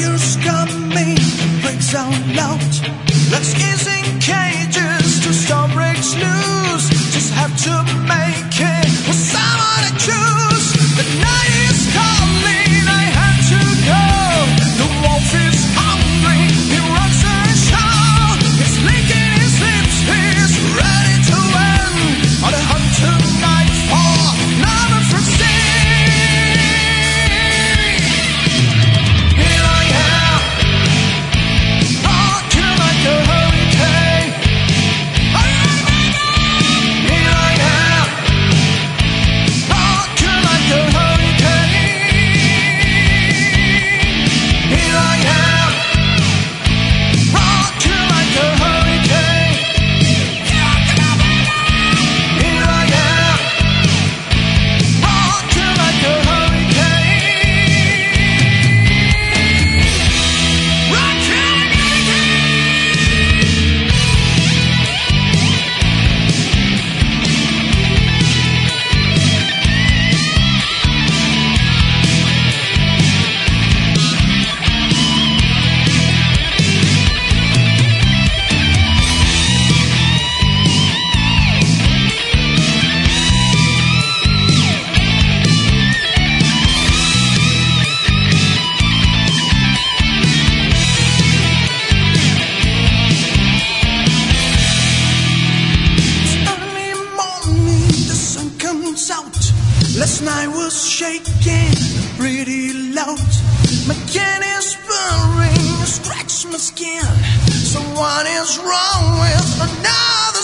fire's coming, breaks out loud. Let's ease in cages to stop breaks loose. Just have to make it with someone to choose. The night is calling, I have to go. The wolf is hungry, he runs and shout. He's licking his lips, he's ready to end. On a hunt tonight for another first day. Here I am, rocking like a hurricane. Here I am, rocking like a hurricane. Here I am, rocking like a hurricane. Here I am, rocking like a hurricane. Early morning, the sun comes out. Last night was shaking pretty loud. My skin is burning, scratch my skin. So what is wrong with another